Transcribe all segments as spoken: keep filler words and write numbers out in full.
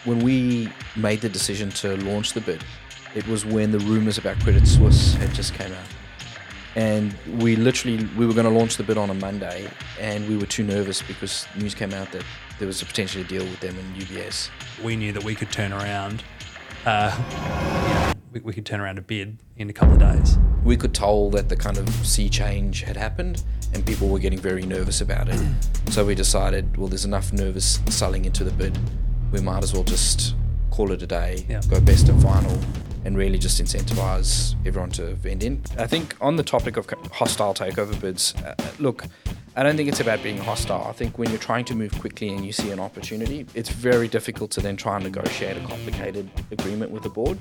when we made the decision to launch the bid, it was when the rumours about Credit Suisse had just came out. And we literally, we were going to launch the bid on a Monday, and we were too nervous because news came out that there was a potential deal with them and U B S. We knew that we could turn around, uh, you know, we, we could turn around a bid in a couple of days. We could tell that the kind of sea change had happened and people were getting very nervous about it. So we decided, well, there's enough nervous selling into the bid. We might as well just call it a day, yeah. go best and final, and really just incentivize everyone to vend in. I think on the topic of hostile takeover bids, uh, look, I don't think it's about being hostile. I think when you're trying to move quickly and you see an opportunity, it's very difficult to then try and negotiate a complicated agreement with the board.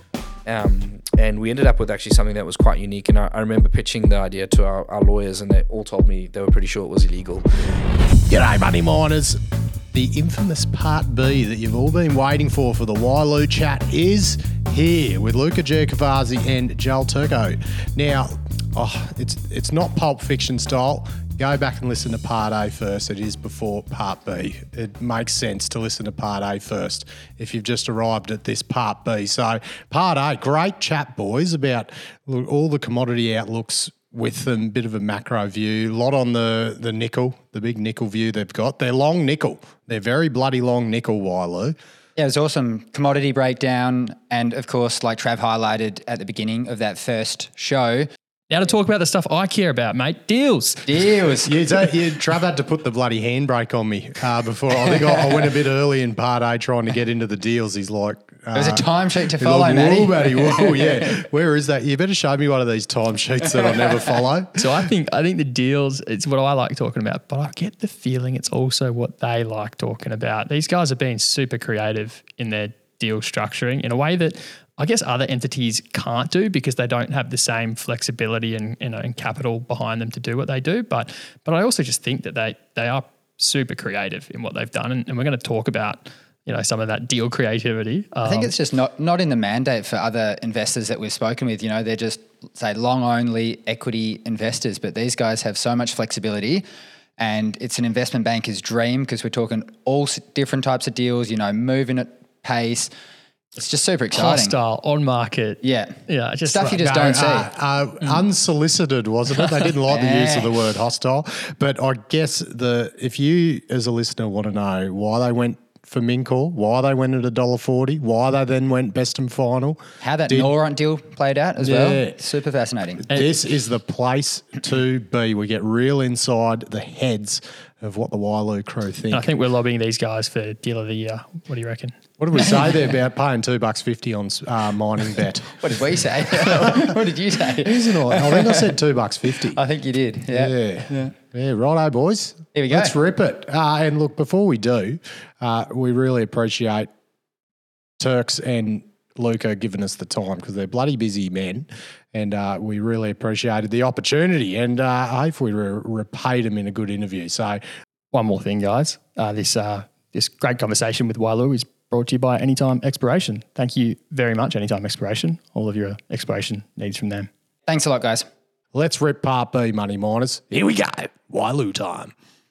Um, and we ended up with actually something that was quite unique. And I, I remember pitching the idea to our, our lawyers, and they all told me they were pretty sure it was illegal. G'day, money miners. The infamous part B that you've all been waiting for for the Wyloo chat is here with Luca Giacovazzi and Joel Turco. Now, oh, it's it's not Pulp Fiction style. Go back and listen to part A first. It is before part B. It makes sense to listen to part A first if you've just arrived at this part B. So part A, great chat, boys, about all the commodity outlooks with a bit of a macro view. A lot on the, the nickel, the big nickel view they've got. They're long nickel. They're very bloody long nickel, Wyloo. Yeah, it was awesome. Commodity breakdown, and of course, like Trav highlighted at the beginning of that first show, now to talk about the stuff I care about, mate. Deals. Deals. Yeah, so, yeah, Trav had to put the bloody handbrake on me uh, before. I think I, I went a bit early in part A trying to get into the deals. He's like... Uh, There's a timesheet to he's follow, like, Matty. Whoa, Matty, whoa, yeah. Where is that? You better show me one of these timesheets that I never follow. So I think I think the deals, it's what I like talking about, but I get the feeling it's also what they like talking about. These guys are being super creative in their deal structuring in a way that I guess other entities can't do because they don't have the same flexibility and, you know, and capital behind them to do what they do. But but I also just think that they they are super creative in what they've done, and, and we're going to talk about, you know, some of that deal creativity. Um, I think it's just not not in the mandate for other investors that we've spoken with. You know, they're just, say, long-only equity investors, but these guys have so much flexibility, and it's an investment banker's dream because we're talking all s- different types of deals, you know, moving at pace. It's just super exciting. hostile, on market. Yeah. Yeah. Just Stuff like, you just No, don't see. uh, uh, unsolicited, wasn't it? They didn't like the use of the word hostile. But I guess the if you as a listener want to know why they went for Mincor, why they went at a dollar forty, why they then went best and final. How that Did- Noront deal played out as Yeah. well. Super fascinating. This is the place to be. We get real inside the heads of what the Wyloo crew think. I think we're lobbying these guys for deal of the year. What do you reckon? What did we say there about paying two bucks fifty on uh, mining bet? What did we say? What did you say? Isn't it? I think I said two bucks fifty. I think you did. Yeah. Yeah. Yeah. Yeah, righto, boys. Here we go. Let's rip it. Uh, and look, before we do, uh, we really appreciate Turks and Luca giving us the time because they're bloody busy men. And uh, we really appreciated the opportunity. And uh, hopefully we re- repaid them in a good interview. So, One more thing, guys. Uh, this uh, this great conversation with Wyloo is brought to you by Anytime Exploration. Thank you very much, Anytime Exploration. All of your exploration needs from them. Thanks a lot, guys. let's rip part B, money miners. Here we go. Wyloo time.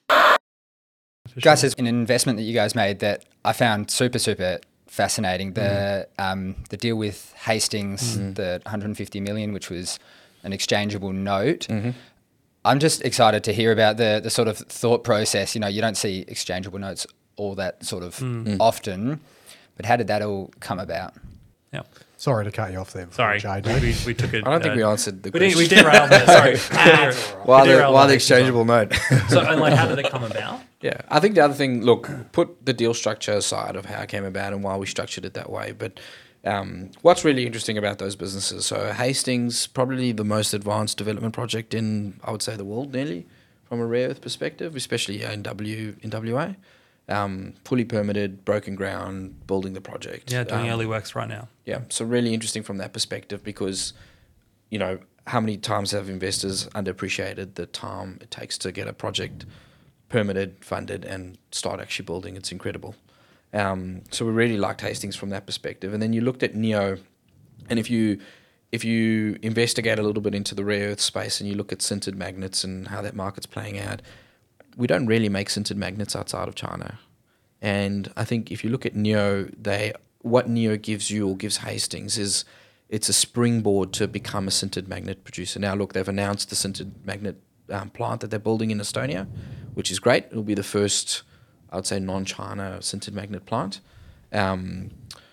Guys, there's an investment that you guys made that I found super, super fascinating. The mm. um, the deal with Hastings, mm. the one hundred fifty million, which was an exchangeable note. Mm-hmm. I'm just excited to hear about the the sort of thought process. You know, you don't see exchangeable notes all that sort of mm. often, but how did that all come about? Yeah. Sorry to cut you off there. Sorry, J D. we, we took it. I don't think uh, we answered the we question. Did, we derailed it. Sorry. Why the, derailed why the it. exchangeable note? So, and like, how did it come about? Yeah, I think the other thing, look, put the deal structure aside of how it came about and why we structured it that way. But um, what's really interesting about those businesses, so Hastings, probably the most advanced development project in, I would say, the world nearly, from a rare earth perspective, especially in W in W A. Um, fully permitted, broken ground, building the project. Yeah, doing um, early works right now. Yeah, so really interesting from that perspective because, you know, how many times have investors underappreciated the time it takes to get a project permitted, funded, and start actually building? It's incredible. Um, so we really liked Hastings from that perspective. And then you looked at Neo, and if you if you investigate a little bit into the rare earth space and you look at sintered magnets and how that market's playing out, we don't really make sintered magnets outside of China. And I think if you look at Neo, they what Neo gives you or gives Hastings is it's a springboard to become a sintered magnet producer. Now, look, they've announced the sintered magnet um, plant that they're building in Estonia, which is great. It'll be the first, I would say, non-China sintered magnet plant. Um,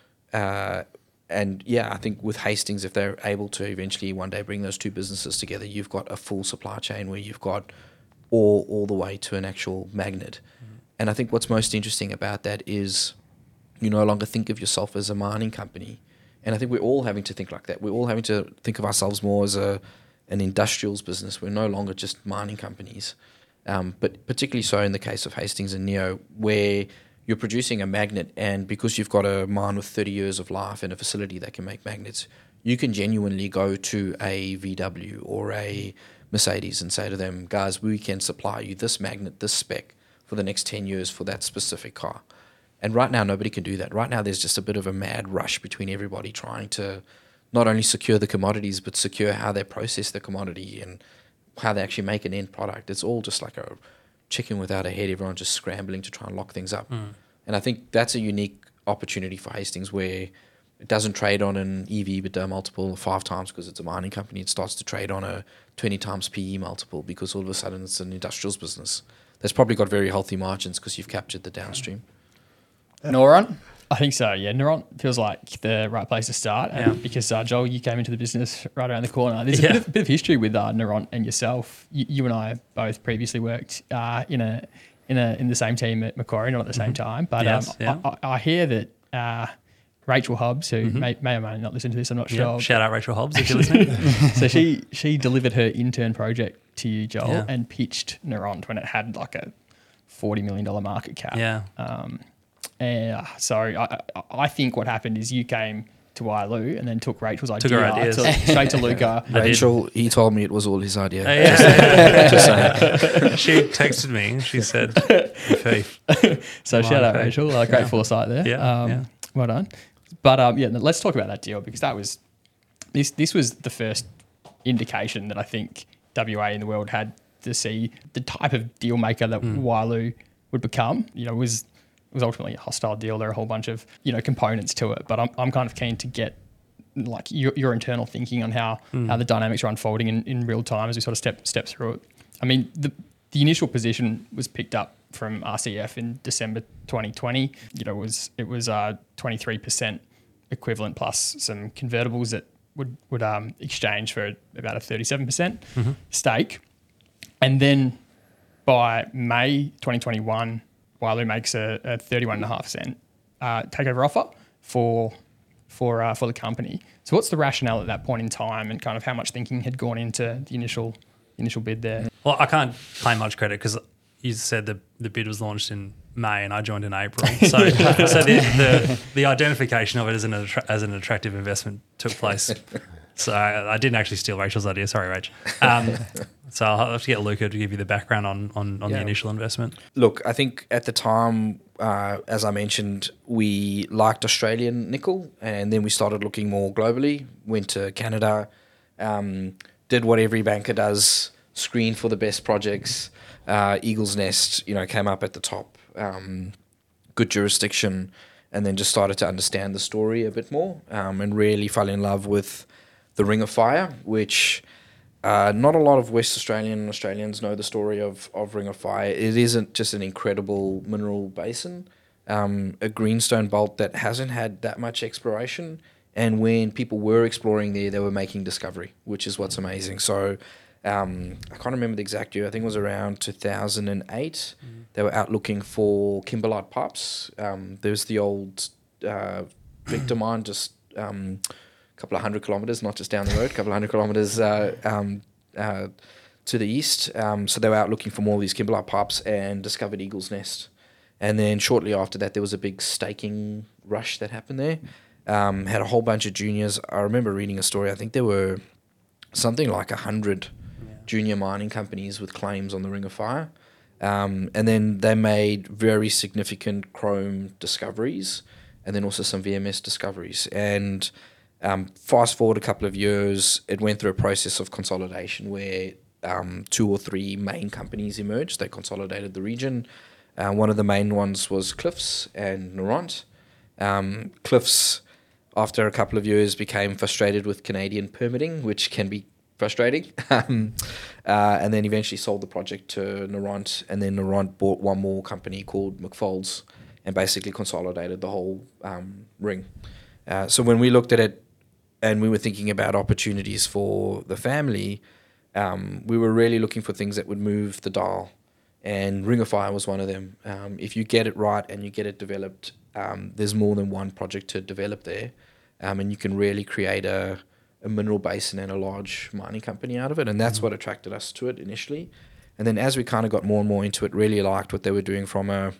uh, and yeah, I think with Hastings, if they're able to eventually one day bring those two businesses together, you've got a full supply chain where you've got ore all the way to an actual magnet. Mm-hmm. And I think what's most interesting about that is you no longer think of yourself as a mining company. And I think we're all having to think like that. We're all having to think of ourselves more as a an industrials business. We're no longer just mining companies. Um, but particularly so in the case of Hastings and Neo, where you're producing a magnet, and because you've got a mine with thirty years of life and a facility that can make magnets, you can genuinely go to a V W or a Mercedes and say to them, guys, we can supply you this magnet, this spec for the next ten years for that specific car. And right now, nobody can do that. Right now, there's just a bit of a mad rush between everybody trying to not only secure the commodities, but secure how they process the commodity and how they actually make an end product. It's all just like a chicken without a head. Everyone's just scrambling to try and lock things up. Mm. And I think that's a unique opportunity for Hastings, where it doesn't trade on an E V EBITDA multiple of five times because it's a mining company. It starts to trade on a twenty times P E multiple because all of a sudden it's an industrials business that's probably got very healthy margins because you've captured the downstream. Neuron? I think so, yeah. Neuron feels like the right place to start Yeah. um, because, uh, Joel, you came into the business right around the corner. There's a Yeah. bit, of, bit of history with uh, Neuron and yourself. You, you and I both previously worked uh, in a in a in the same team at Macquarie, not at the same time. But Yes, um, yeah. I, I hear that uh, Rachel Hobbs, who may, may or may not listen to this, I'm not Yeah. sure. Shout out Rachel Hobbs if you're listening. So she she delivered her intern project to you, Joel, Yeah. and pitched Neuron when it had like a forty million dollars market cap. Yeah. Um, and uh, so I, I- I think what happened is you came to Wailu and then took Rachel's Took her idea ideas. to, straight to Luca. I did. Rachel, he told me it was all his idea. Uh, yeah. Just saying. She texted me. She said, "Thief." So Come shout on, out okay. Rachel, uh, great Yeah. foresight there. Yeah, um, yeah. Well done. But um, yeah, let's talk about that deal because that was this. This was the first indication that I think W A in the world had to see the type of deal maker that Mm. Wailu would become. You know, it was it was ultimately a hostile deal. There are a whole bunch of you know components to it, but I'm I'm kind of keen to get like your, your internal thinking on how, Mm. how the dynamics are unfolding in, in real time as we sort of step step through it. I mean, the the initial position was picked up from R C F in December twenty twenty. You know, it was it was uh, twenty-three percent equivalent plus some convertibles that would would um, exchange for about a thirty-seven percent Mhm. stake. And then by May twenty twenty-one, Wailu makes a, a thirty-one point five percent uh, takeover offer for for uh, for the company. So what's the rationale at that point in time, and kind of how much thinking had gone into the initial initial bid there? Well, I can't claim much credit because you said the the bid was launched in May and I joined in April. So, so the, the the identification of it as an attra- as an attractive investment took place. So I, I didn't actually steal Rachel's idea. Sorry, Rach. Um, so I'll have to get Luca to give you the background on on, on Yeah. the initial investment. Look, I think at the time, uh, as I mentioned, we liked Australian nickel, and then we started looking more globally. Went to Canada, um, did what every banker does: screen for the best projects. Uh, Eagle's Nest, you know, came up at the top. Um, good jurisdiction, and then just started to understand the story a bit more, um, and really fell in love with the Ring of Fire, which. Uh, not a lot of West Australian Australians know the story of, of Ring of Fire. It isn't just an incredible mineral basin, um, a greenstone belt that hasn't had that much exploration. And when people were exploring there, they were making discovery, which is what's amazing. So um, I can't remember the exact year. I think it was around two thousand eight. Mm-hmm. They were out looking for kimberlite pipes. Um, there's the old uh, Victor mine just... Um, couple of hundred kilometers, not just down the road, a couple of hundred kilometers uh, um, uh, to the east. Um, so they were out looking for more of these kimberlite pipes and discovered Eagle's Nest. And then shortly after that, there was a big staking rush that happened there. Um, had a whole bunch of juniors. I remember reading a story. I think there were something like a hundred yeah. junior mining companies with claims on the Ring of Fire. Um, and then they made very significant chrome discoveries and then also some V M S discoveries. And Um, fast forward a couple of years, it went through a process of consolidation where um, two or three main companies emerged. They consolidated the region. Uh, one of the main ones was Cliffs and Noront. Um, Cliffs, after a couple of years, became frustrated with Canadian permitting, which can be frustrating, um, uh, and then eventually sold the project to Noront, and then Noront bought one more company called McFolds and basically consolidated the whole um, ring. Uh, so when we looked at it and we were thinking about opportunities for the family, um, we were really looking for things that would move the dial, and Ring of Fire was one of them. Um, if you get it right and you get it developed, um, there's more than one project to develop there, um, and you can really create a a mineral basin and a large mining company out of it, and that's mm-hmm. what attracted us to it initially. And then as we kind of got more and more into it, really liked what they were doing from a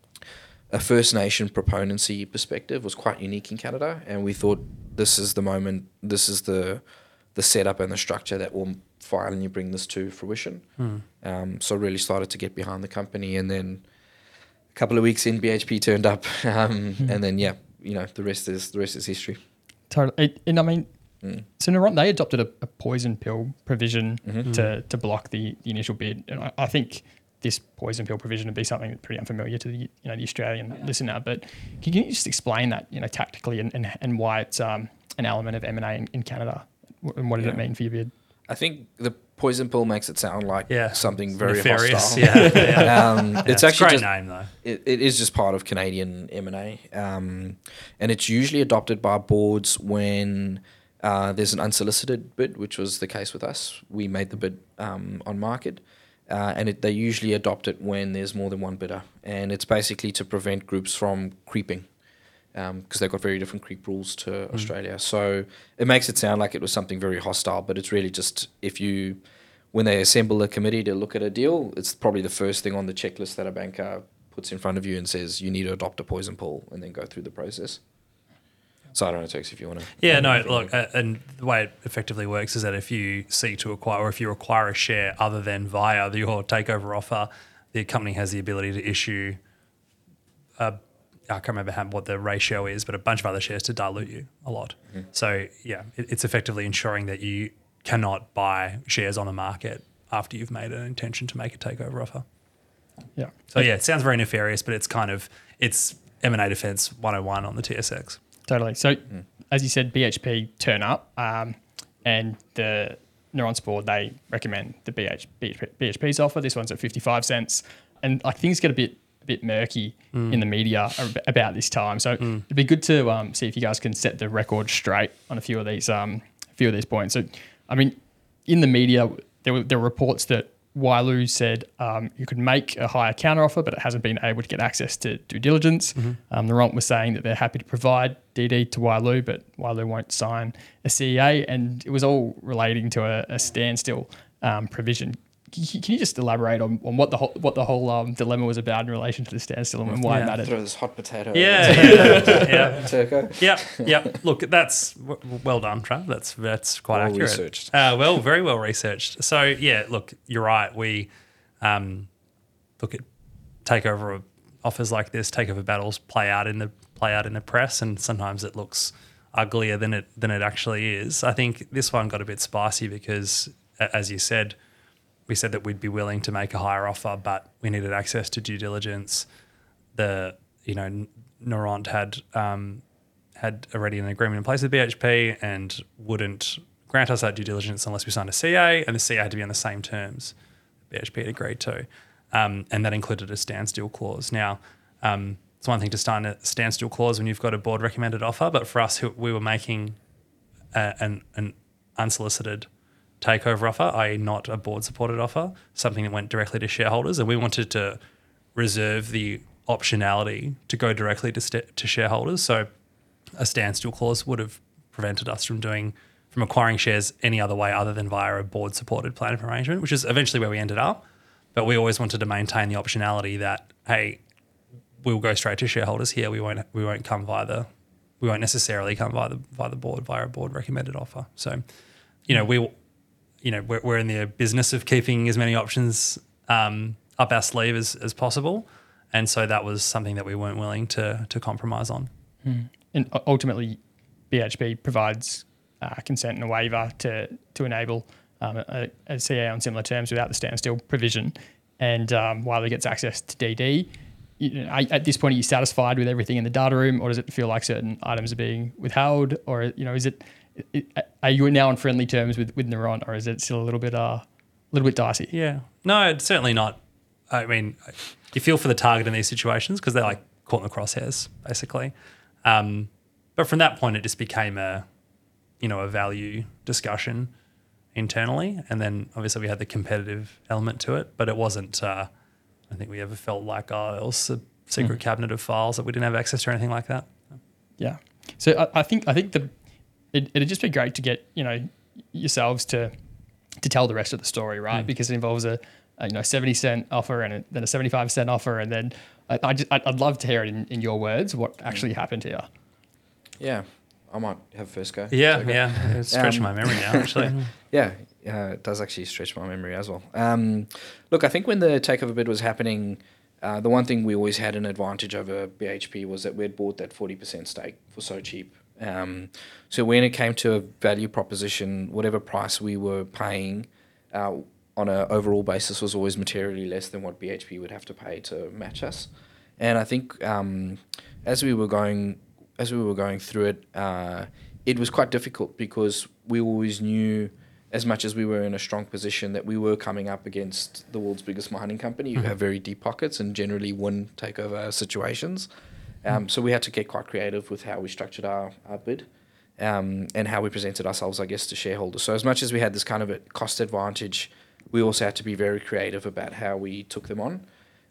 a First Nation proponency perspective. Was quite unique in Canada, and we thought this is the moment, this is the the setup and the structure that will finally bring this to fruition. Mm. Um, so really started to get behind the company, and then a couple of weeks in, B H P turned up, um, mm. and then yeah, you know, the rest is the rest is history. Totally, it, and I mean. Mm. So Noront, they adopted a, a poison pill provision mm-hmm. to, to block the, the initial bid, and I, I think this poison pill provision would be something that's pretty unfamiliar to the you know the Australian listener. But can you just explain that you know tactically and, and, and why it's um, an element of M and A in, in Canada, and what did yeah. it mean for your bid? I think the poison pill makes it sound like yeah. something very nefarious. hostile. Yeah, yeah. um, yeah. It's actually a great just, name though. It, it is just part of Canadian M and A, um, and it's usually adopted by boards when Uh, there's an unsolicited bid, which was the case with us. We made the bid um, on market, uh, and it, they usually adopt it when there's more than one bidder. And it's basically to prevent groups from creeping, because um, they've got very different creep rules to mm. Australia. So it makes it sound like it was something very hostile, but it's really just if you, when they assemble a committee to look at a deal, it's probably the first thing on the checklist that a banker puts in front of you and says, you need to adopt a poison pill and then go through the process. So I don't know, Tex, if you want to... Yeah, no, look, uh, and the way it effectively works is that if you seek to acquire, or if you acquire a share other than via the, your takeover offer, the company has the ability to issue, a, I can't remember how, what the ratio is, but a bunch of other shares to dilute you a lot. Mm-hmm. So, yeah, it, it's effectively ensuring that you cannot buy shares on the market after you've made an intention to make a takeover offer. Yeah. So, yeah, it sounds very nefarious, but it's kind of, it's M and A defense one oh one on the T S X. Totally. So, mm. as you said, B H P turn up, um, and the Neurons board, they recommend the B H, B H P's offer. This one's at fifty-five cents, and like things get a bit a bit murky mm. in the media about this time. So mm. it'd be good to um, see if you guys can set the record straight on a few of these um, a few of these points. So, I mean, in the media, there were there were reports that Wyloo said um, you could make a higher counteroffer, but it hasn't been able to get access to due diligence. Mm-hmm. Um, Noront was saying that they're happy to provide D D to Wyloo, but Wyloo won't sign a C E A, and it was all relating to a, a standstill um, provision. Can you just elaborate on, on what the whole what the whole um, dilemma was about in relation to the standstill and why yeah. it mattered? Throw this hot potato. Yeah, yeah, yeah. Turco. Yep, yep. Look, that's w- well done, Trav. That's that's quite well accurate. Researched. Uh, well, very well researched. So yeah, look, you're right. We um, look at takeover offers like this. Takeover battles play out in the play out in the press, and sometimes it looks uglier than it than it actually is. I think this one got a bit spicy because, as you said, we said that we'd be willing to make a higher offer, but we needed access to due diligence. The you know Noront had um, had already an agreement in place with B H P and wouldn't grant us that due diligence unless we signed a C A, and the C A had to be on the same terms B H P had agreed to, um, and that included a standstill clause. Now, um, it's one thing to sign a standstill clause when you've got a board recommended offer, but for us, we were making a, an, an unsolicited takeover offer, that is not a board-supported offer, something that went directly to shareholders, and we wanted to reserve the optionality to go directly to st- to shareholders. So a standstill clause would have prevented us from doing from acquiring shares any other way other than via a board-supported plan of arrangement, which is eventually where we ended up. But we always wanted to maintain the optionality that, hey, we'll go straight to shareholders here. We won't we won't come via the we won't necessarily come via the via the board via a board recommended offer. So, you know, we you know we're, we're in the business of keeping as many options um, up our sleeve as, as possible, and so that was something that we weren't willing to to compromise on. Hmm. And ultimately, B H P provides uh, consent and a waiver to to enable um, a, a C A on similar terms without the standstill provision, and um, Wyloo gets access to D D. you know, are, at this point, are you satisfied with everything in the data room, or does it feel like certain items are being withheld, or you know, is it, it are you now on friendly terms with with Neuron, or is it still a little bit uh, a little bit dicey? Yeah, no, it's certainly not. I mean, you feel for the target in these situations because they're like caught in the crosshairs, basically. Um, but from that point, it just became a, you know, a value discussion internally, and then obviously we had the competitive element to it, but it wasn't. Uh, I think we ever felt like, oh, it was a secret mm. cabinet of files that we didn't have access to or anything like that. Yeah. So I, I think I think the it, it'd just be great to get, you know, yourselves to to tell the rest of the story, right? Mm. Because it involves a, a you know seventy cent offer and a, then a seventy-five cent offer, and then I, I just, I'd love to hear it in, in your words what actually mm. happened here. Yeah, I might have first go. Yeah, okay. yeah, it's stretching um, my memory now actually. yeah. Uh, it does actually stretch my memory as well. Um, look, I think when the takeover bid was happening, uh, the one thing we always had an advantage over B H P was that we had bought that forty percent stake for so cheap. Um, so when it came to a value proposition, whatever price we were paying uh, on an overall basis was always materially less than what B H P would have to pay to match us. And I think um, as we were going, as we were going through it, uh, it was quite difficult because we always knew, as much as we were in a strong position, that we were coming up against the world's biggest mining company who mm-hmm. have very deep pockets and generally win takeover situations. Um, so we had to get quite creative with how we structured our, our bid um, and how we presented ourselves, I guess, to shareholders. So as much as we had this kind of a cost advantage, we also had to be very creative about how we took them on.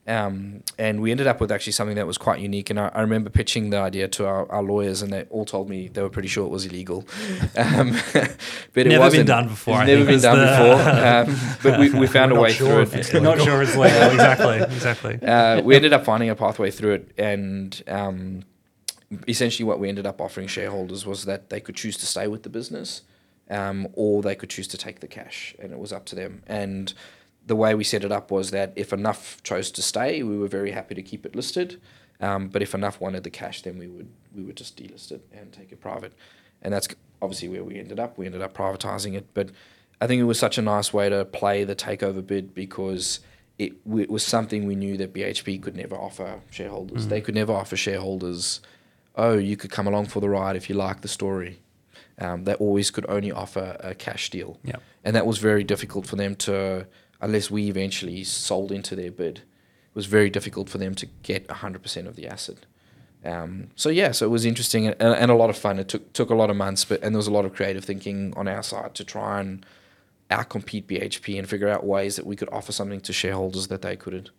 Um, and we ended up with actually something that was quite unique. And I, I remember pitching the idea to our, our lawyers, and they all told me they were pretty sure it was illegal. Um, but never it wasn't been done before. It's I never think been done the before. Um, but we, we found a way sure through it. We're not sure it's legal. Exactly. Exactly. Uh, we ended up finding a pathway through it, and um, essentially what we ended up offering shareholders was that they could choose to stay with the business, um, or they could choose to take the cash, and it was up to them. And the way we set it up was that if enough chose to stay, we were very happy to keep it listed. Um, but if enough wanted the cash, then we would we would just delist it and take it private. And that's obviously where we ended up. We ended up privatizing it. But I think it was such a nice way to play the takeover bid because it, it was something we knew that B H P could never offer shareholders. Mm. They could never offer shareholders, oh, you could come along for the ride if you like the story. Um, they always could only offer a cash deal. Yep. And that was very difficult for them to... unless we eventually sold into their bid, it was very difficult for them to get one hundred percent of the asset. Um, so, yeah, so it was interesting and, and a lot of fun. It took took a lot of months, but and there was a lot of creative thinking on our side to try and outcompete B H P and figure out ways that we could offer something to shareholders that they couldn't.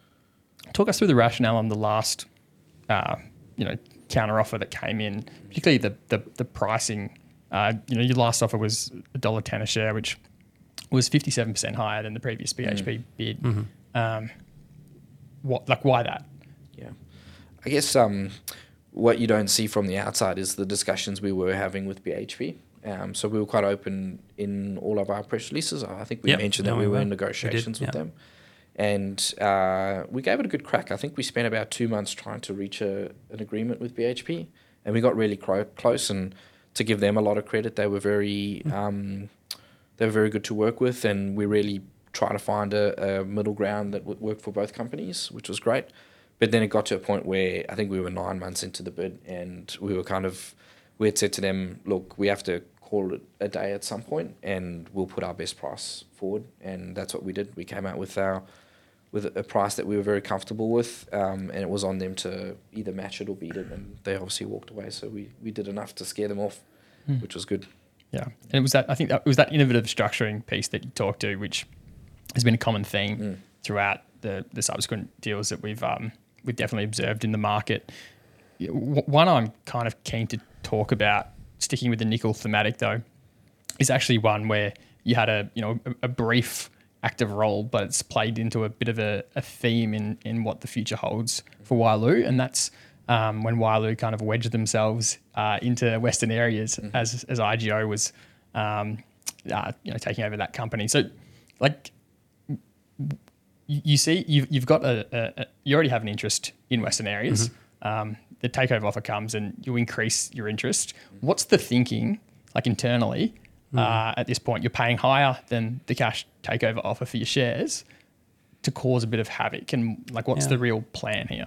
Talk us through the rationale on the last, uh, you know, counter offer that came in, particularly the the, the pricing. Uh, you know, your last offer was one dollar ten a share, which was fifty-seven percent higher than the previous B H P mm. bid. Mm-hmm. Um, what, like, why that? Yeah. I guess um, what you don't see from the outside is the discussions we were having with B H P. Um, so we were quite open in all of our press releases. I think we yep. mentioned that no, we, we were in negotiations we with yep. them. And uh, we gave it a good crack. I think we spent about two months trying to reach a, an agreement with B H P. And we got really cro- close. And to give them a lot of credit, they were very... Mm. Um, They were very good to work with, and we really tried to find a, a middle ground that would work for both companies, which was great. But then it got to a point where I think we were nine months into the bid, and we were kind of, we had said to them, look, we have to call it a day at some point, and we'll put our best price forward. And that's what we did. We came out with our with a price that we were very comfortable with, um, and it was on them to either match it or beat it, and they obviously walked away. So we, we did enough to scare them off, mm. which was good. Yeah, and it was that I think that it was that innovative structuring piece that you talked to, which has been a common theme mm. throughout the, the subsequent deals that we've um, we've definitely observed in the market. One I'm kind of keen to talk about, sticking with the nickel thematic though, is actually one where you had a you know a, a brief active role, but it's played into a bit of a, a theme in in what the future holds for Wyloo, and that's. Um, when Wyloo kind of wedged themselves uh, into Western Areas mm-hmm. as as I G O was, um, uh, you know, taking over that company. So, like, you, you see, you've you've got a, a, a you already have an interest in Western Areas. Mm-hmm. Um, the takeover offer comes and you increase your interest. What's the thinking, like internally, mm-hmm. uh, at this point? You're paying higher than the cash takeover offer for your shares, to cause a bit of havoc? And like, what's Yeah. the real plan here?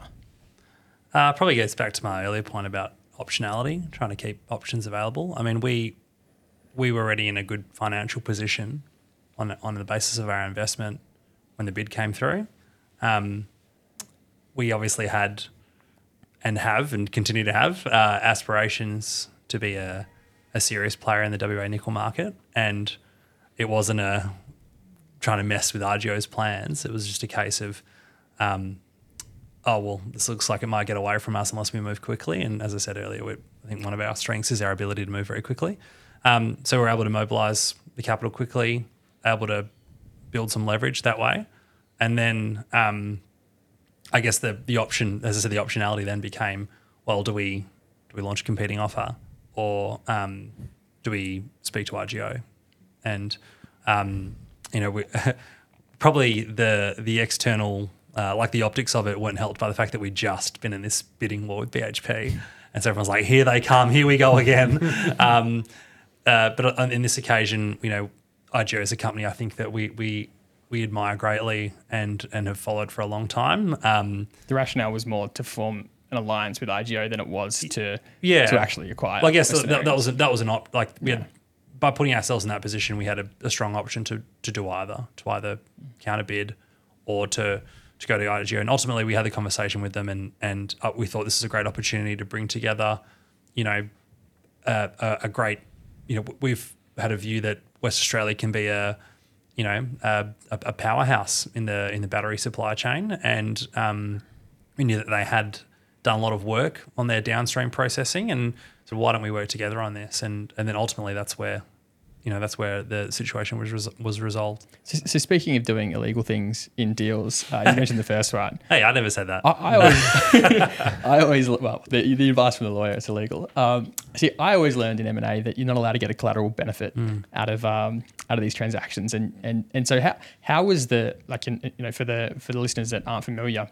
Uh, probably gets back to my earlier point about optionality, trying to keep options available. I mean, we we were already in a good financial position on on the basis of our investment when the bid came through. Um, we obviously had and have and continue to have uh, aspirations to be a, a serious player in the W A nickel market, and it wasn't a trying to mess with Argio's plans. It was just a case of um, oh, well, this looks like it might get away from us unless we move quickly. And as I said earlier, we, I think one of our strengths is our ability to move very quickly. Um, so we're able to mobilise the capital quickly, able to build some leverage that way. And then um, I guess the the option, as I said, the optionality then became, well, do we do we launch a competing offer, or um, do we speak to Argio? And um, you know, we, probably the the external, uh, like the optics of it, weren't helped by the fact that we'd just been in this bidding war with B H P, and so everyone's like, "Here they come, here we go again." um, uh, but on, in this occasion, you know, Argio is a company I think that we we we admire greatly and and have followed for a long time. Um, The rationale was more to form an alliance with I G O than it was to yeah. to actually acquire. Well, I guess Western that, that Areas. was that was an op. Like we Yeah. had, by putting ourselves in that position, we had a, a strong option to to do either, to either counter bid or to to go to I G O. And ultimately, we had the conversation with them, and and uh, we thought this is a great opportunity to bring together, you know, a, a, a great, you know, we've had a view that West Australia can be a, you know, a, a powerhouse in the in the battery supply chain, and um, we knew that they had done a lot of work on their downstream processing, and so why don't we work together on this? And and then ultimately that's where, you know, that's where the situation was res- was resolved. So, so speaking of doing illegal things in deals, uh, you mentioned the first one. Hey, I never said that. I, I always, I always, well, the, the advice from the lawyer, it's illegal. Um, see, I always learned in M and A that you're not allowed to get a collateral benefit Mm. out of um, out of these transactions, and and and so how how was the like in, you know for the for the listeners that aren't familiar,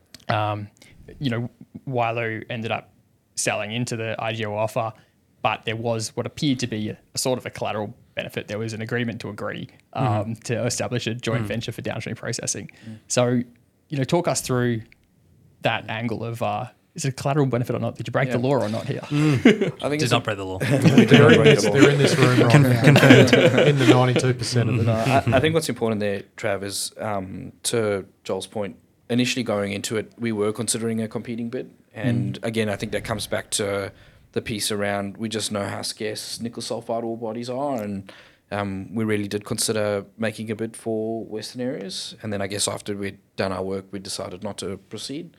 um, you know, Wyloo ended up selling into the I G O offer, but there was what appeared to be a, a sort of a collateral benefit. There was an agreement to agree um, Mm-hmm. to establish a joint venture for downstream processing. Mm. So, you know, talk us through that angle of uh, is it a collateral benefit or not? Did you break the Yeah. law or not here? I think Did it's not break the law. They're in this, they're in this room right now. In the ninety-two percent of it. No, I, I think what's important there, Trav, is um, to Joel's point, initially going into it, we were considering a competing bid. And again, I think that comes back to the piece around we just know how scarce nickel sulfide ore bodies are. And um, we really did consider making a bid for Western Areas. And then I guess after we'd done our work, we decided not to proceed.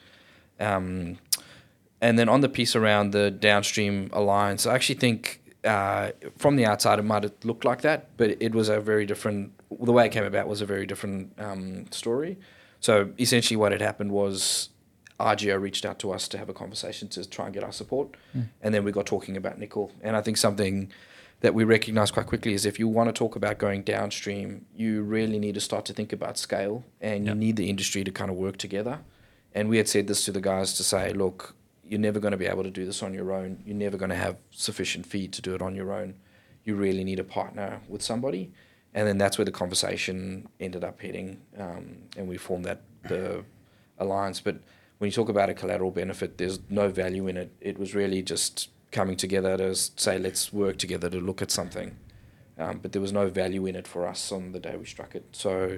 Um, and then on the piece around the downstream alliance, I actually think uh, from the outside it might have looked like that, but it was a very different, the way it came about was a very different um, story. So essentially what had happened was R G O reached out to us to have a conversation to try and get our support. Mm. And then we got talking about nickel. And I think something that we recognized quite quickly is if you want to talk about going downstream, you really need to start to think about scale, and Yep. you need the industry to kind of work together. And we had said this to the guys to say, look, you're never going to be able to do this on your own. You're never going to have sufficient feed to do it on your own. You really need a partner with somebody. And then that's where the conversation ended up heading, um, and we formed that the alliance. But when you talk about a collateral benefit, there's no value in it. It was really just coming together to say, let's work together to look at something. Um, but there was no value in it for us on the day we struck it. So,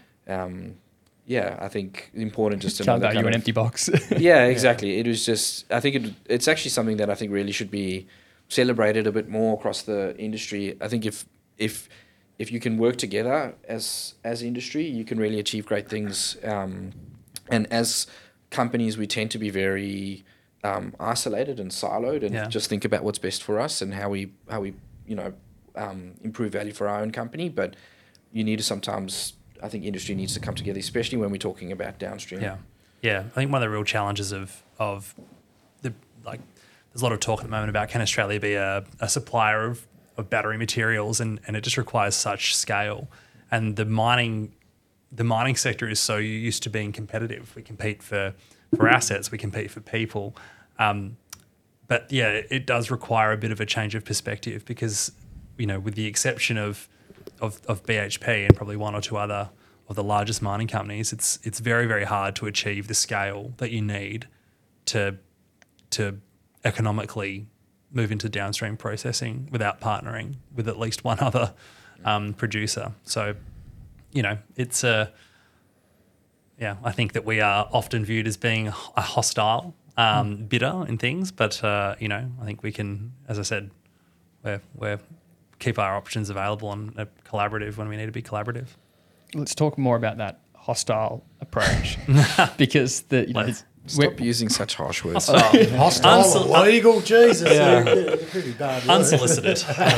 um, yeah, I think important just to know Can't that value kind an of- empty box. yeah, exactly. It was just, I think it, it's actually something that I think really should be celebrated a bit more across the industry. I think if if if you can work together as as industry, you can really achieve great things. Um, and as companies, we tend to be very um, isolated and siloed, and Yeah. just think about what's best for us and how we how we you know um, improve value for our own company. But you need to sometimes, I think, industry needs to come together, especially when we're talking about downstream. Yeah, yeah. I think one of the real challenges of of the like, there's a lot of talk at the moment about can Australia be a, a supplier of, of battery materials, and, and it just requires such scale. And the mining the mining sector is so used to being competitive. We compete for for assets, we compete for people. Um, but yeah, it, it does require a bit of a change of perspective because, you know, with the exception of of, of B H P and probably one or two other of of the largest mining companies, it's it's very, very hard to achieve the scale that you need to to economically move into downstream processing without partnering with at least one other um, producer. So, you know, it's a yeah. I think that we are often viewed as being a hostile um, mm. bidder in things, but uh, you know, I think we can, as I said, we're we're keep our options available and uh, collaborative when we need to be collaborative. Let's talk more about that hostile approach because the you know, it's, Stop using such harsh words. Hostile, Unsul- illegal, Jesus. Yeah. Pretty bad. Unsolicited.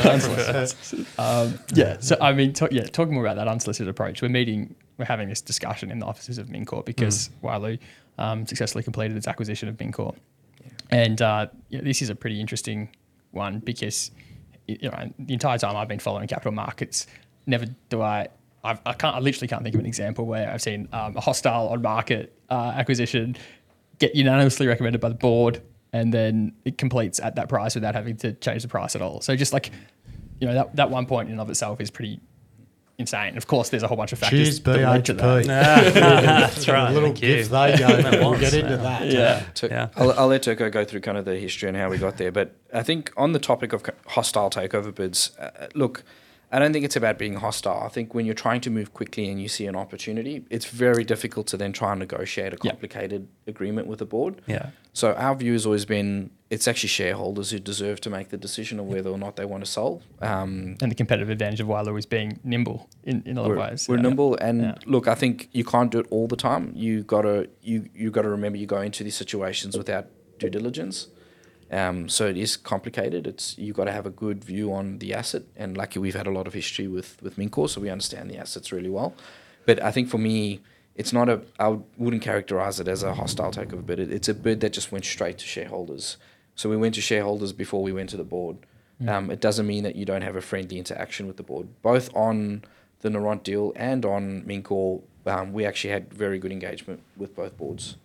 um, yeah. So I mean, talk, yeah, talk more about that unsolicited approach. We're meeting, we're having this discussion in the offices of Mincor because mm. Wyloo um, successfully completed its acquisition of Mincor, yeah. and uh, yeah, this is a pretty interesting one because you know the entire time I've been following capital markets, never do I. I've, I can't. I literally can't think of an example where I've seen um, a hostile on market uh, acquisition get unanimously recommended by the board, and then it completes at that price without having to change the price at all. So just like, you know, that, that one point in and of itself is pretty insane. And of course, there's a whole bunch of factors. Cheers, B H P. That's right. The little gifts they go. We'll get into that. Yeah. To, yeah. I'll, I'll let Turco go through kind of the history and how we got there. But I think on the topic of hostile takeover bids, uh, look, I don't think it's about being hostile. I think when you're trying to move quickly and you see an opportunity, it's very difficult to then try and negotiate a complicated yep. agreement with the board. Yeah. So our view has always been it's actually shareholders who deserve to make the decision on whether or not they want to sell. Um, and the competitive advantage of Wyloo is being nimble in, in a lot we're, of ways. We're yeah. nimble, and yeah. look, I think you can't do it all the time. You gotta you you gotta remember you go into these situations without due diligence. Um, so it is complicated. It's you got to have a good view on the asset, and lucky we've had a lot of history with with Mincor, so we understand the assets really well. But I think for me, it's not a. I wouldn't characterize it as a hostile takeover bid. It, it's a bid that just went straight to shareholders. So we went to shareholders before we went to the board. Mm. Um, it doesn't mean that you don't have a friendly interaction with the board, both on the Noront deal and on Mincor. Um, we actually had very good engagement with both boards.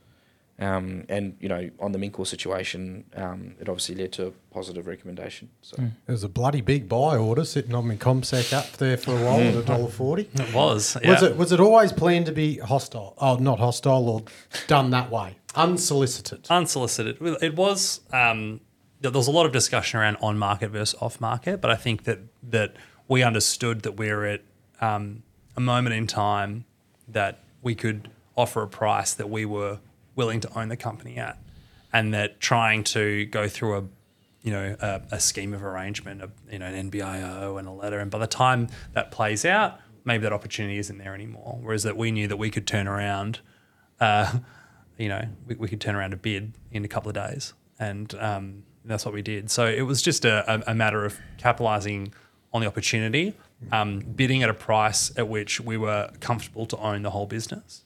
Um, and, you know, on the Mincor situation, um, it obviously led to a positive recommendation. So mm. There was a bloody big buy order sitting on my ComSec app there for a while at one dollar forty. It was. Yeah. Was it was it always planned to be hostile? Oh, not hostile or done that way? Unsolicited. Unsolicited. It was, um, there was a lot of discussion around on-market versus off-market, but I think that, that we understood that we were at um, a moment in time that we could offer a price that we were willing to own the company at, and that trying to go through a, you know, a, a scheme of arrangement, a, you know, an N B I O and a letter, and by the time that plays out, maybe that opportunity isn't there anymore. Whereas that we knew that we could turn around, uh, you know, we, we could turn around a bid in a couple of days, and um, that's what we did. So it was just a, a, a matter of capitalising on the opportunity, um, bidding at a price at which we were comfortable to own the whole business.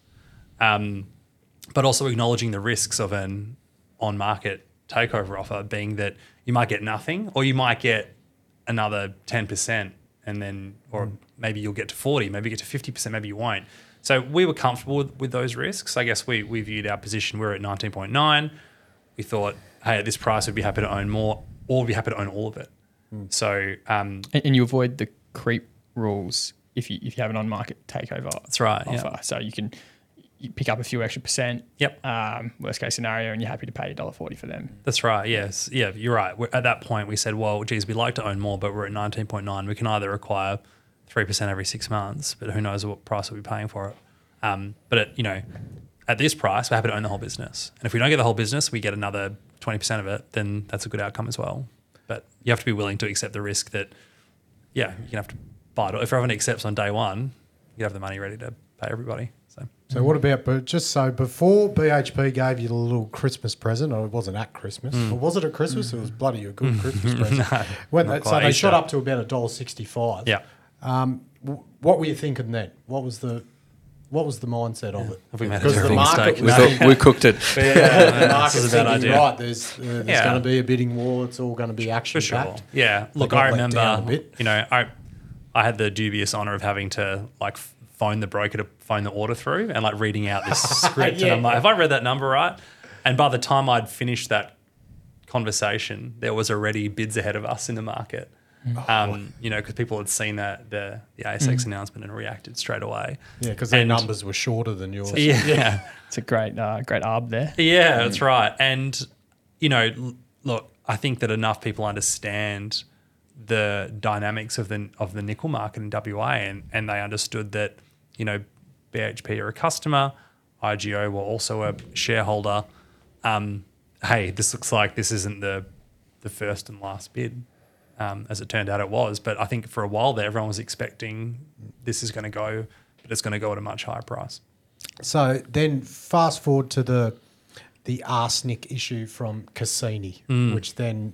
Um, but also acknowledging the risks of an on-market takeover offer, being that you might get nothing, or you might get another ten percent, and then, or mm. maybe you'll get to forty, maybe you get to fifty percent, maybe you won't. So we were comfortable with, with those risks. I guess we we viewed our position. We were at nineteen point nine. We thought, hey, at this price, we'd be happy to own more, or we'd be happy to own all of it. Mm. So, um, and, and you avoid the creep rules if you if you have an on-market takeover. That's right. Offer, yeah. So you can. You pick up a few extra percent. Yep. Um, worst case scenario, and you're happy to pay one dollar forty for them. That's right. Yes. Yeah. You're right. We're, at that point, we said, well, geez, we'd like to own more, but we're at nineteen point nine. We can either acquire three percent every six months, but who knows what price we'll be paying for it. Um, but at, you know, at this price, we're happy to own the whole business. And if we don't get the whole business, we get another twenty percent of it. Then that's a good outcome as well. But you have to be willing to accept the risk that, yeah, you're gonna have to buy it. If everyone accepts on day one, you have the money ready to pay everybody. So. So what about, but just so before B H P gave you the little Christmas present, or it wasn't at Christmas, mm. or was it at Christmas? Mm. It was bloody a good Christmas present. no, when they, so they shot up to about one dollar sixty-five. Yeah. Um, w- what were you thinking then? What was the what was the mindset of it? Have we made a Because the terrible market mistake? was We, cook, we cooked it. yeah, the This market's is a bad thinking, idea. right, there's, uh, there's Yeah. going to be a bidding war. It's all going to be action For sure. packed. Yeah. Look, got I let down a remember, bit. you know, I I had the dubious honour of having to like phone the broker to phone the order through and like reading out this script. Yeah. And I'm like, have I read that number right? And by the time I'd finished that conversation, there was already bids ahead of us in the market. Um, you know, because people had seen that the the A S X announcement and reacted straight away. Yeah, because their And- numbers were shorter than yours. Yeah, It's a great, uh, great arb there. yeah, that's right. And you know, l- look, I think that enough people understand the dynamics of the of the nickel market in W A, and and they understood that, you know, B H P are a customer, I G O were also a shareholder. Um, hey, this looks like this isn't the the first and last bid. Um, as it turned out, it was. But I think for a while there, everyone was expecting this is going to go, but it's going to go at a much higher price. So then fast forward to the the arsenic issue from Cassini, which then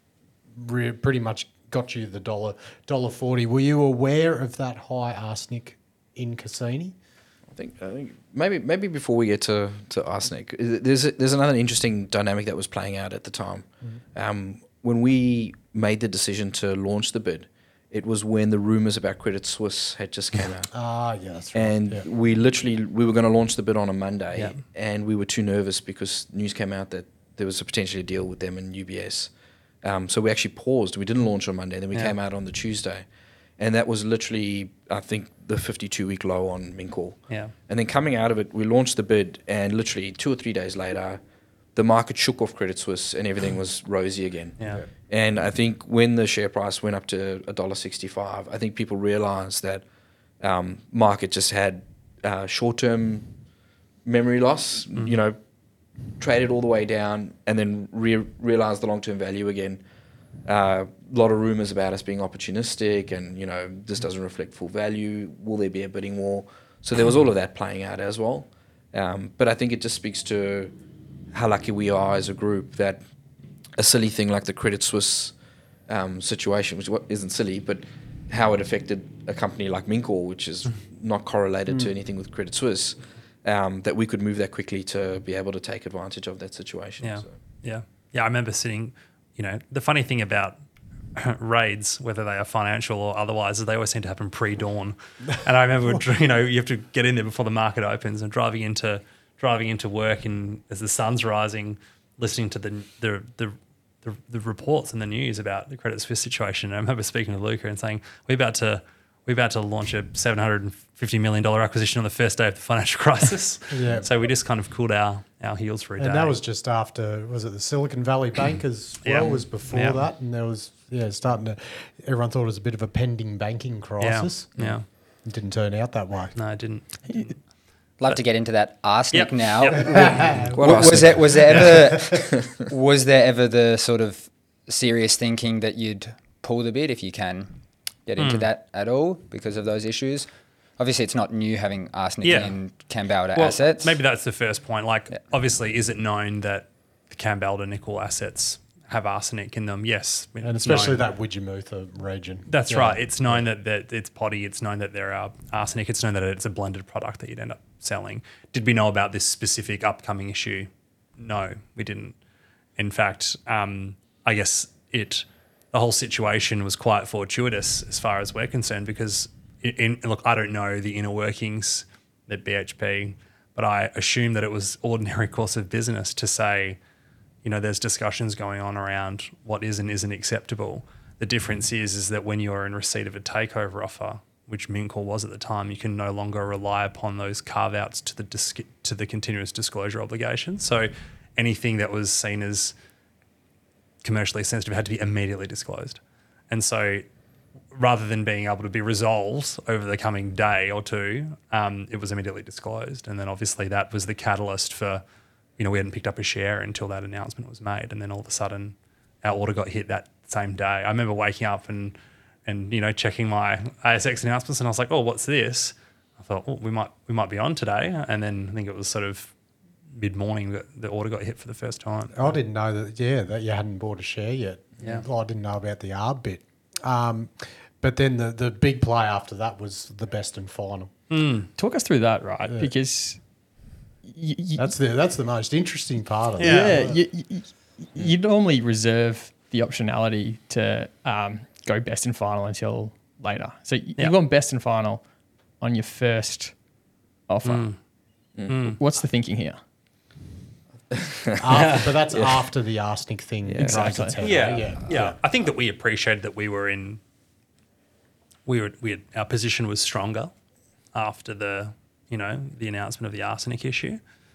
re- pretty much got you the dollar dollar forty. Were you aware of that high arsenic in Cassini? I think, I think maybe maybe before we get to, to arsenic, there's a, there's another interesting dynamic that was playing out at the time. Um, when we made the decision to launch the bid, it was when the rumours about Credit Suisse had just came out. Ah, yeah, that's right. And yeah. we literally, we were going to launch the bid on a Monday, Yeah. and we were too nervous because news came out that there was a potentially a deal with them and U B S. Um, so we actually paused. We didn't launch on Monday. Then we Yeah. came out on the Tuesday. And that was literally, I think, the fifty-two week low on Mincor. Yeah. And then coming out of it, we launched the bid, and literally two or three days later, the market shook off Credit Suisse and everything was rosy again. Yeah. Yeah. And I think when the share price went up to one dollar sixty-five, I think people realised that um, market just had uh, short-term memory loss, Mm-hmm. you know, traded all the way down and then re- realised the long-term value again. A uh, lot of rumours about us being opportunistic and, you know, this doesn't reflect full value. Will there be a bidding war? So there was all of that playing out as well. Um, but I think it just speaks to how lucky we are as a group that a silly thing like the Credit Suisse um, situation, which wa- isn't silly, but how it affected a company like Mincor, which is not correlated to anything with Credit Suisse, um, that we could move that quickly to be able to take advantage of that situation. Yeah. So. Yeah. Yeah. I remember sitting, you know, the funny thing about raids, whether they are financial or otherwise, is they always seem to happen pre-dawn. And I remember, you know, you have to get in there before the market opens, and driving into driving into work and as the sun's rising, listening to the the the, the, the reports and the news about the Credit Suisse situation. And I remember speaking to Luca and saying, we're about to we're about to launch a seven hundred fifty million dollars acquisition on the first day of the financial crisis. Yeah. So we just kind of cooled our, our heels for a And day. that was just after, was it the Silicon Valley Bank as well, Yeah. was before Yeah. that? And there was, yeah, starting to, everyone thought it was a bit of a pending banking yeah. crisis. Yeah. It didn't turn out that way. No, I didn't. Love to get into that arsenic Yep. now. Yep. What W- was arsenic? there was there ever was there ever the sort of serious thinking that you'd pull the bid if you can get into Hmm. that at all because of those issues? Obviously, it's not new having arsenic Yeah. in Kambalda Well, assets. maybe that's the first point. Like, Yeah. obviously, is it known that the Kambalda nickel assets have arsenic in them? Yes. And it's especially known. that Widjamutha region. That's Yeah. right. It's known that, that it's potty. It's known that there are arsenic. It's known that it's a blended product that you'd end up selling. Did we know about this specific upcoming issue? No, we didn't. In fact, um, I guess it the whole situation was quite fortuitous as far as we're concerned because, in, in, look, I don't know the inner workings at B H P, but I assume that it was ordinary course of business to say, you know, there's discussions going on around what is and isn't acceptable. The difference is, is that when you're in receipt of a takeover offer, which Mincor was at the time, you can no longer rely upon those carve-outs to the dis- to the continuous disclosure obligation. So anything that was seen as commercially sensitive had to be immediately disclosed. And so rather than being able to be resolved over the coming day or two, um, it was immediately disclosed. And then obviously that was the catalyst for, you know, we hadn't picked up a share until that announcement was made. And then all of a sudden our order got hit that same day. I remember waking up and, and you know, checking my A S X announcements and I was like, oh, what's this? I thought, oh, we might we might be on today. And then I think it was sort of mid-morning that the order got hit for the first time. I didn't know that, yeah, that you hadn't bought a share yet. Yeah. I didn't know about the arb bit. Um, but then the, the big play after that was the best and final. Talk us through that, right? Yeah. Because y- y- That's the that's the most interesting part of Yeah. it. yeah, you, you, you normally reserve the optionality to um, go best and final until later. So y- Yeah. you've gone best and final on your first offer. What's the thinking here? After, but that's after the arsenic thing. Yeah. raised Exactly. its head, Yeah, right? yeah, yeah. I think that we appreciated that we were in. We were we had, our position was stronger after the you know the announcement of the arsenic issue.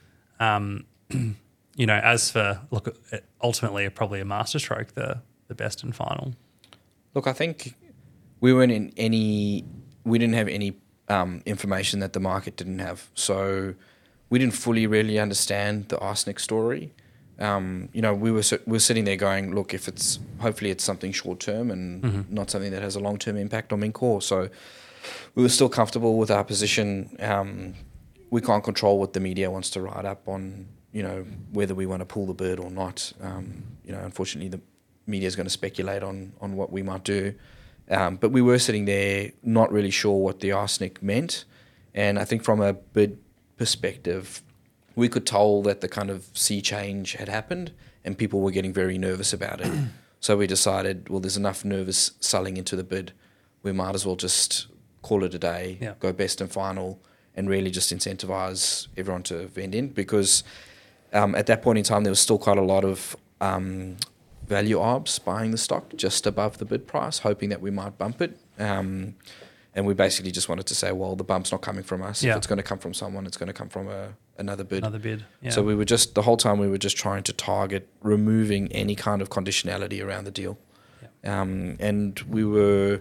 Um, you know, as for look, ultimately probably a masterstroke, the the best and final. Look, I think we weren't in any. We didn't have any um, information that the market didn't have, so we didn't fully really understand the arsenic story. Um, you know, we were we were sitting there going, look, if it's hopefully it's something short term and mm-hmm. not something that has a long term impact on Mincor. So we were still comfortable with our position. Um, we can't control what the media wants to write up on, you know, whether we want to pull the bid or not. Um, you know, unfortunately, the media is going to speculate on on what we might do. Um, but we were sitting there not really sure what the arsenic meant, and I think from a bid perspective, we could tell that the kind of sea change had happened and people were getting very nervous about it. So we decided, well, there's enough nervous selling into the bid. We might as well just call it a day, yeah. go best and final, and really just incentivize everyone to vend in, because um, at that point in time, there was still quite a lot of um, value arbs buying the stock just above the bid price, hoping that we might bump it. Um, And we basically just wanted to say, well, the bump's not coming from us. Yeah. If it's going to come from someone, it's going to come from a, another bid. Another bid. Yeah. So we were just, the whole time we were just trying to target removing any kind of conditionality around the deal. Yeah. Um, and we were,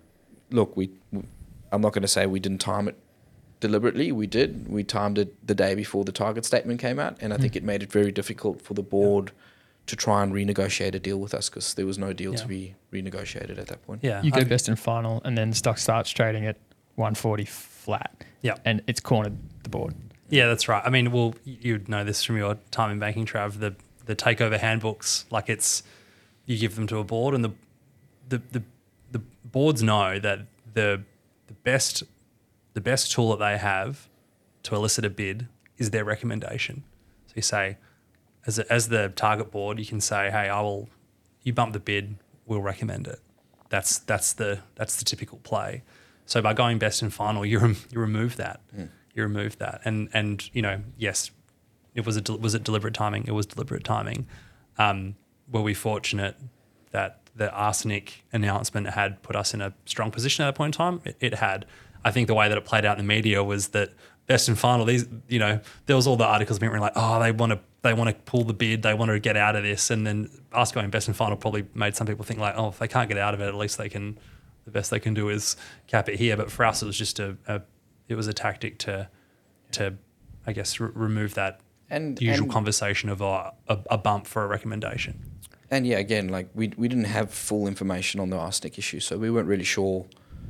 look, we, I'm not going to say we didn't time it deliberately. We did. We timed it the day before the target statement came out. And I mm. think it made it very difficult for the board yeah. to try and renegotiate a deal with us, because there was no deal yeah. to be renegotiated at that point. Yeah, you go I best and final, and then the stock starts trading at one forty flat. Yeah, and it's cornered the board. Yeah, that's right. I mean, well, you'd know this from your time in banking, Trav. The the takeover handbooks, like it's you give them to a board, and the the the, the boards know that the the best the best tool that they have to elicit a bid is their recommendation. So you say, As, a, as the target board, you can say, "Hey, I will. You bump the bid, we'll recommend it." That's that's the that's the typical play. So by going best and final, you rem, you remove that. Mm. You remove that, and and you know, yes, it was a del- was it deliberate timing? It was deliberate timing. Um, were we fortunate that the arsenic announcement had put us in a strong position at that point in time? It, it had. I think the way that it played out in the media was that best and final. These, you know, there was all the articles being like, "Oh, they want to." They want to pull the bid. They want to get out of this, and then us going best and final probably made some people think like, oh, if they can't get out of it, at least they can. The best they can do is cap it here. But for us, it was just a, a it was a tactic to, to, I guess, r- remove that and, usual and, conversation of a, a, a bump for a recommendation. And yeah, again, like we we didn't have full information on the arsenic issue, so we weren't really sure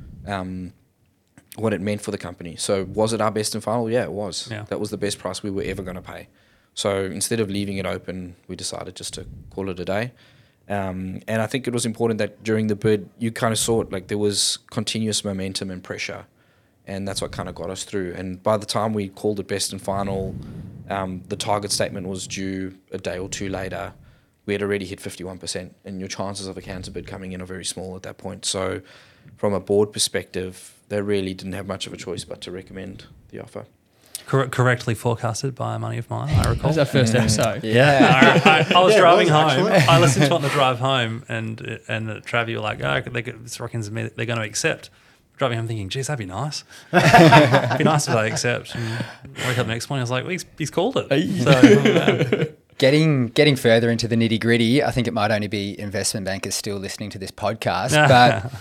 um, what it meant for the company. So was it our best and final? Yeah, it was. Yeah. That was the best price we were ever going to pay. So instead of leaving it open, we decided just to call it a day. Um, and I think it was important that during the bid, you kind of saw it, like there was continuous momentum and pressure. And that's what kind of got us through. And by the time we called it best and final, um, the target statement was due a day or two later. We had already hit fifty-one percent. And your chances of a cancer bid coming in are very small at that point. So from a board perspective, they really didn't have much of a choice but to recommend the offer. Cor- correctly forecasted by a money of mine, I recall. That was our first episode. Yeah, I, I, I was Yeah, driving was, home. actually. I listened to it on the drive home, and and uh, Trav, you were like, "Oh, they could, this reckons me they're going to accept." Driving home, thinking, "Geez, that'd be nice. It'd be nice if they accept." And I wake up the next morning, I was like, well, "He's, he's called it." So, yeah. Getting getting further into the nitty gritty, I think it might only be investment bankers still listening to this podcast, but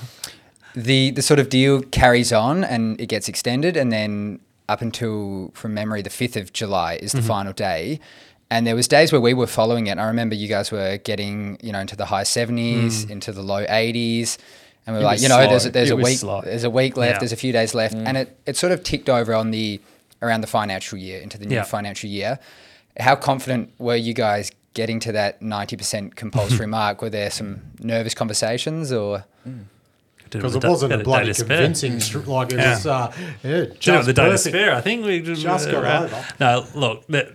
the the sort of deal carries on and it gets extended, and then up until, from memory, the fifth of July is the mm-hmm. final day. And there was days where we were following it. And I remember you guys were getting, you know, into the high seventies, mm. into the low eighties. And we were it like, you know, slow. there's a, there's it a week slow. there's a week left, yeah. there's a few days left. Mm. And it, it sort of ticked over on the around the financial year, into the new yeah. financial year. How confident were you guys getting to that ninety percent compulsory mark? Were there some nervous conversations or... Mm. Because it wasn't a bloody convincing, str- like it yeah. was, uh, yeah, just you know, the data perfect. spare. I think we just, Just got uh, over. No, look, that,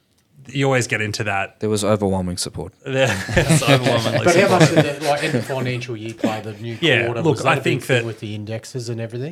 you always get into that. There was overwhelming support. It's overwhelmingly But how support. much did the, like in the financial year play the new Yeah, quarter? look, was that I a big think thing that- with the indexes and everything.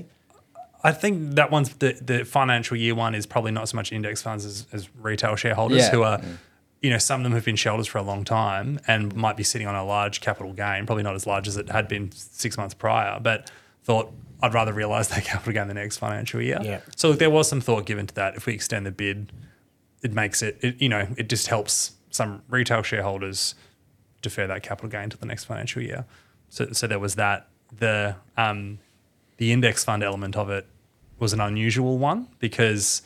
I think that one's the, the financial year one is probably not so much index funds as, as retail shareholders Yeah. who are you know, some of them have been shelters for a long time and might be sitting on a large capital gain, probably not as large as it had been six months prior, but thought I'd rather realise that capital gain the next financial year. Yeah. So there was some thought given to that. If we extend the bid, it makes it, it, you know, it just helps some retail shareholders defer that capital gain to the next financial year. So, so there was that. The um, the index fund element of it was an unusual one because,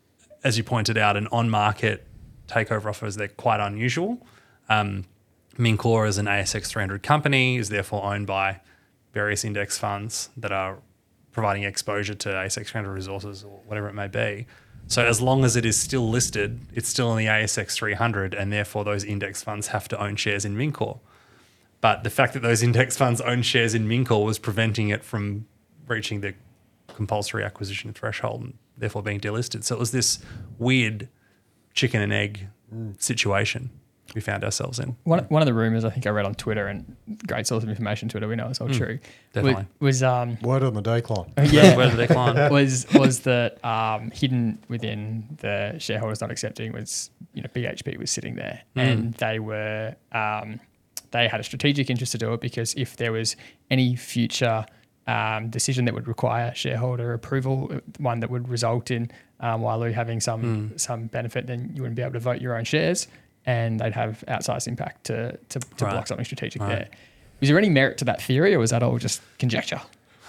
as you pointed out, an on-market takeover offers, they're quite unusual. Um, Mincor is an A S X three hundred company, is therefore owned by various index funds that are providing exposure to A S X three hundred resources or whatever it may be. So as long as it is still listed, it's still in the A S X three hundred, and therefore those index funds have to own shares in Mincor. But the fact that those index funds own shares in Mincor was preventing it from reaching the compulsory acquisition threshold and therefore being delisted. So it was this weird chicken and egg mm. situation we found ourselves in. One, one of the rumours I think I read on Twitter, and great source of information, Twitter, we know it's all mm, true. Definitely. Was, was um, word on the decline. Yeah, word on the decline. was was that um, hidden within the shareholders not accepting was, you know, B H P was sitting there mm. and they were um, they had a strategic interest to do it because if there was any future um, decision that would require shareholder approval, one that would result in um, Wyloo having some mm. some benefit, then you wouldn't be able to vote your own shares, and they'd have outsized impact to to, to right. block something strategic right. there. Was there any merit to that theory, or was that all just conjecture?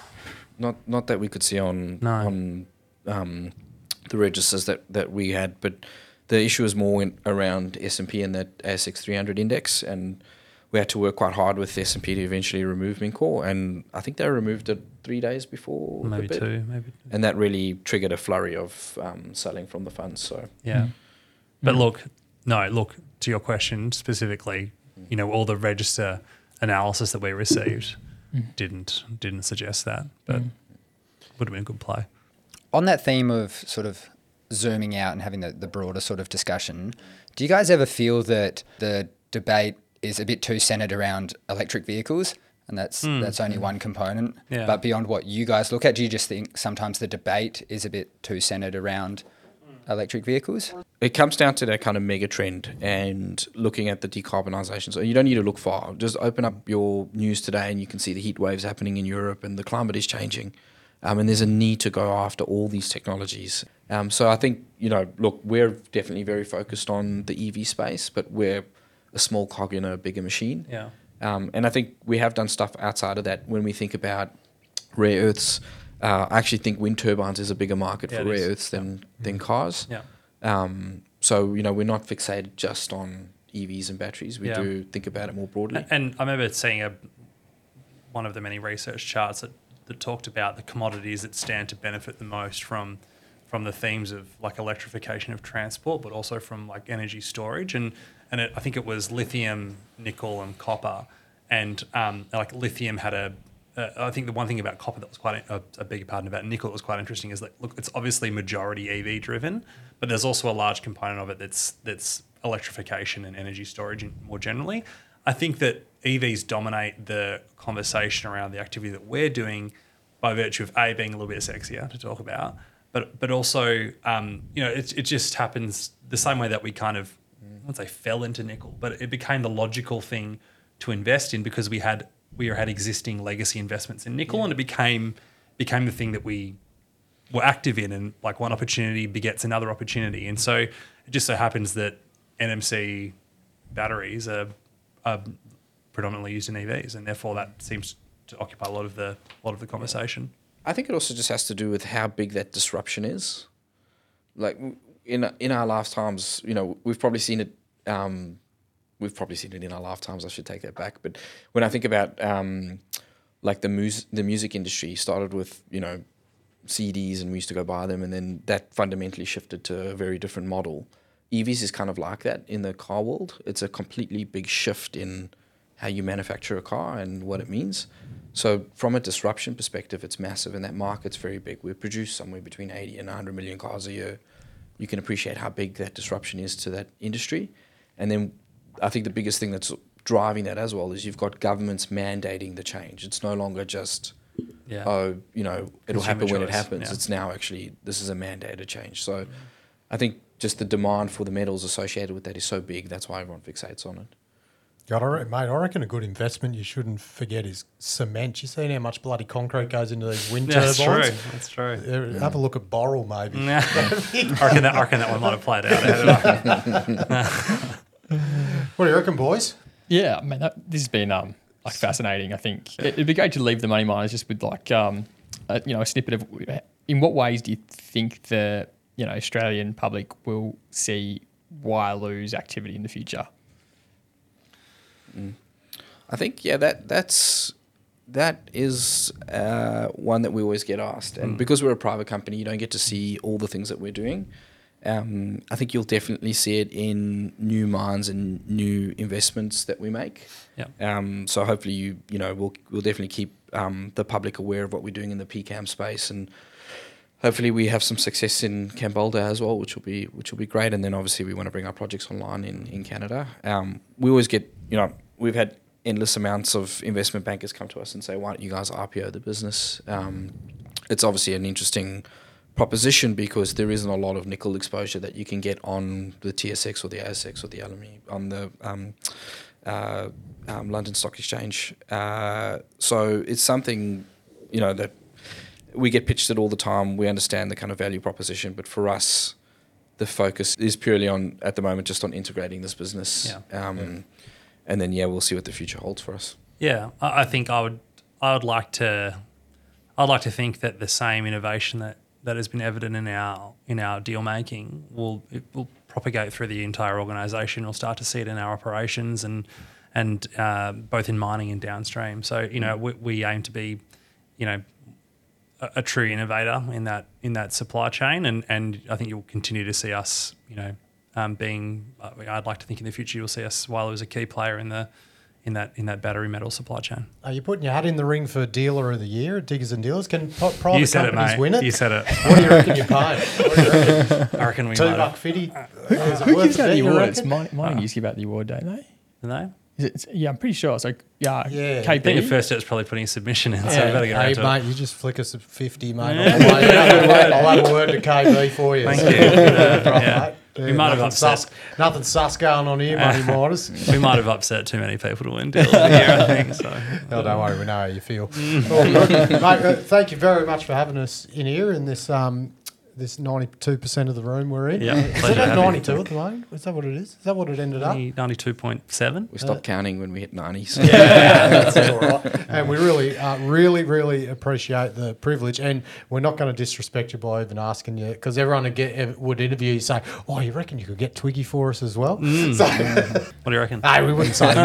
Not not that we could see on no. on um, the registers that, that we had, but the issue is more in, around S and P and that A S X three hundred index, and we had to work quite hard with S and P to eventually remove Mincor, and I think they removed it three days before maybe the bid. two, maybe, and that really triggered a flurry of um, selling from the funds. So yeah, mm. but mm. look, no, look to your question specifically. You know, all the register analysis that we received mm. didn't didn't suggest that, but mm. would have been a good play. On that theme of sort of zooming out and having the, the broader sort of discussion, do you guys ever feel that the debate is a bit too centered around electric vehicles, and that's mm. that's only one component? Yeah. But beyond what you guys look at, do you just think sometimes the debate is a bit too centered around electric vehicles? It comes down to that kind of mega trend and looking at the decarbonisation. So you don't need to look far. Just open up your news today and you can see the heat waves happening in Europe and the climate is changing. Um, and there's a need to go after all these technologies. Um, so I think, you know, look, we're definitely very focused on the E V space, but we're a small cog in a bigger machine. Yeah. Um, and I think we have done stuff outside of that when we think about rare earths. Uh, I actually think wind turbines is a bigger market yeah, for rare is. earths than, yeah. than cars. Yeah. Um, so, you know, we're not fixated just on E Vs and batteries. We yeah. do think about it more broadly. And, and I remember seeing a one of the many research charts that, that talked about the commodities that stand to benefit the most from from the themes of like electrification of transport, but also from like energy storage. And and it, I think it was lithium, nickel, and copper. And um, like lithium had a, uh, I think the one thing about copper that was quite, uh, I beg your pardon, about nickel that was quite interesting is that, look, it's obviously majority E V driven, but there's also a large component of it that's that's electrification and energy storage more generally. I think that E Vs dominate the conversation around the activity that we're doing by virtue of A, being a little bit sexier to talk about, but but also, um, you know, it, it just happens the same way that we kind of, I wouldn't say fell into nickel, but it became the logical thing to invest in because we had we had existing legacy investments in nickel, yeah. and it became became the thing that we were active in, and like one opportunity begets another opportunity. And so it just so happens that N M C batteries are, are predominantly used in E Vs, and therefore that seems to occupy a lot of the lot of the conversation. I think it also just has to do with how big that disruption is. Like in in our lifetimes, you know, we've probably seen it. Um, we've probably seen it in our lifetimes. I should take that back. But when I think about um, like the mus- the music industry started with, you know, C Ds, and we used to go buy them, and then that fundamentally shifted to a very different model. E Vs is kind of like that in the car world. It's a completely big shift in how you manufacture a car and what it means. So from a disruption perspective, it's massive, and that market's very big. We produce somewhere between eighty and one hundred million cars a year. You can appreciate how big that disruption is to that industry. And then I think the biggest thing that's driving that as well is you've got governments mandating the change. It's no longer just, yeah. oh, you know, it'll Consumer happen when it choice, happens. yeah. It's now actually, this is a mandated change. So I think just the demand for the metals associated with that is so big. That's why everyone fixates on it. God, I re- mate, I reckon a good investment you shouldn't forget is cement. You seen how much bloody concrete goes into these wind That's turbines? true. That's true. Uh, Have a look at Boral, maybe. Nah. I reckon that I reckon that one might have played out. What do you reckon, boys? Yeah, I mean, that, this has been um, like fascinating. I think it, it'd be great to leave the money miners just with like um, a, you know, a snippet of in what ways do you think the you know Australian public will see Wyloo's activity in the future? Mm. I think yeah, that that's that is uh, one that we always get asked, and mm. because we're a private company, you don't get to see all the things that we're doing. Um, I think you'll definitely see it in new mines and new investments that we make. Yeah. Um, so hopefully you you know we'll we'll definitely keep um, the public aware of what we're doing in the P CAM space, and hopefully we have some success in Kambolda as well, which will be which will be great. And then obviously we want to bring our projects online in in Canada. Um, we always get you know we've had endless amounts of investment bankers come to us and say, why don't you guys R P O the business? Um, it's obviously an interesting proposition because there isn't a lot of nickel exposure that you can get on the T S X or the A S X or the L M E on the um, uh, um, London Stock Exchange. Uh, so it's something, you know, that we get pitched it all the time. We understand the kind of value proposition, but for us, the focus is purely on, at the moment, just on integrating this business. Yeah. Um, yeah. And then, yeah, we'll see what the future holds for us. Yeah, I, I think I would I would like to I'd like to think that the same innovation that that has been evident in our in our deal making will it will propagate through the entire organisation. We'll start to see it in our operations and and uh, both in mining and downstream. So you know we, we aim to be you know a, a true innovator in that in that supply chain, and, and I think you'll continue to see us you know um, being. I'd like to think in the future you'll see us Wyloo as a key player in the in that in that battery metal supply chain. Are you putting your hat in the ring for Dealer of the Year at Diggers and Dealers? Can p- private You said it, companies mate. win it? You said it. What do you reckon you're paying? What do you reckon? I reckon we Two might buck have. fifty. Who, Is it who worth gives it, out the you awards? reckon? Mining, mining used to give out the award, don't they? Do they? Is it, it's- yeah, I'm pretty sure. It's like yeah, Yeah. K I think P. the first step is probably putting a submission in, so Yeah. we better get Hey, right to mate, it. you just flick us at fifty, mate. I'll, have a word, I'll have a word to K B for you. Thank So, you. yeah, right, Yeah. mate. We Yeah, might have nothing upset. sus, nothing sus going on here, money miners. We might have upset too many people to win deal of the year, I think. So Oh, don't worry, we know how you feel. All good. Mate, uh, thank you very much for having us in here in this um, this ninety-two percent of the room we're in. Yeah, Is pleasure it to at have you. ninety-two at the moment? Is that what it is? Is that what it ended up? ninety-two point seven. We stopped counting when we hit ninety. So. Yeah, that's all right. And we really, uh, really, really appreciate the privilege. And we're not going to disrespect you by even asking you, because everyone would, get, would interview you say, "Oh, you reckon you could get Twiggy for us as well?" Mm. So, What do you reckon? hey, we wouldn't say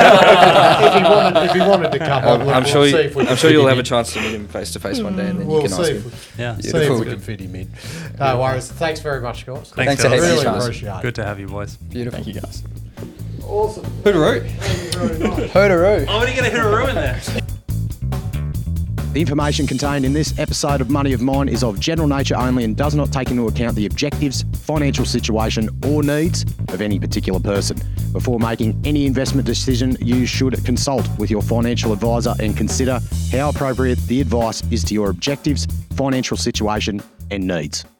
that. if, he wanted, if he wanted to come on, I'm, look, I'm we'll sure. see You, if we can I'm sure fit you'll him have a in. chance to meet him face to face one day, and then We'll you can see ask if him. we, Yeah. see if Beautiful. we can fit him in. No worries. Thanks very much, guys. Thanks guys. for having us, Really guys. appreciate it. Good to have you, boys. Beautiful. Thank you guys. Awesome. Hootaroo. Thank you very much. Hootaroo. Oh, what are you going to hit a ruin there? The information contained in this episode of Money of Mine is of general nature only and does not take into account the objectives, financial situation, or needs of any particular person. Before making any investment decision, you should consult with your financial advisor and consider how appropriate the advice is to your objectives, financial situation, and needs.